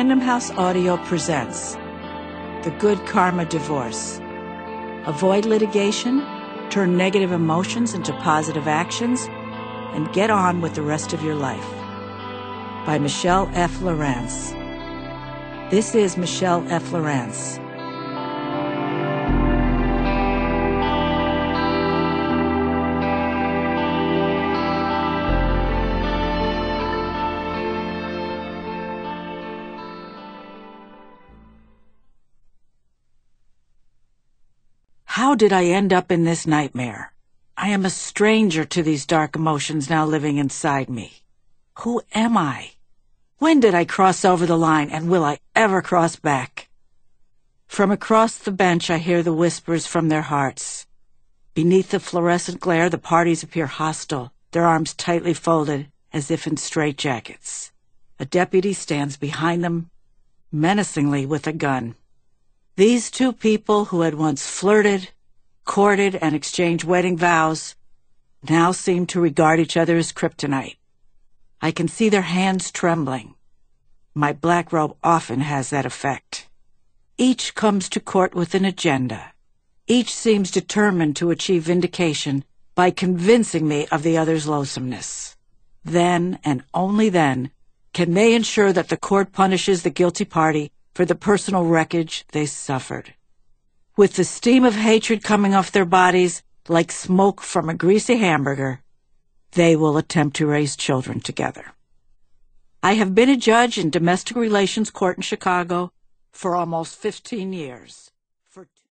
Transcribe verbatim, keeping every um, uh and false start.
Random House Audio presents The Good Karma Divorce. Avoid litigation, turn negative emotions into positive actions, and get on with the rest of your life. By Michelle F. Lawrence. This is Michelle F. Lawrence. How did I end up in this nightmare? I am a stranger to these dark emotions now living inside me. Who am I? When did I cross over the line, and will I ever cross back? From across the bench I hear the whispers from their hearts. Beneath the fluorescent glare the parties appear hostile, their arms tightly folded as if in straitjackets. A deputy stands behind them, menacingly with a gun. These two people who had once flirted, courted, and exchanged wedding vows now seem to regard each other as kryptonite. I can see their hands trembling. My black robe often has that effect. Each comes to court with an agenda. Each seems determined to achieve vindication by convincing me of the other's loathsomeness. Then, and only then, can they ensure that the court punishes the guilty party for the personal wreckage they suffered. With the steam of hatred coming off their bodies like smoke from a greasy hamburger, they will attempt to raise children together. I have been a judge in domestic relations court in Chicago for almost fifteen years.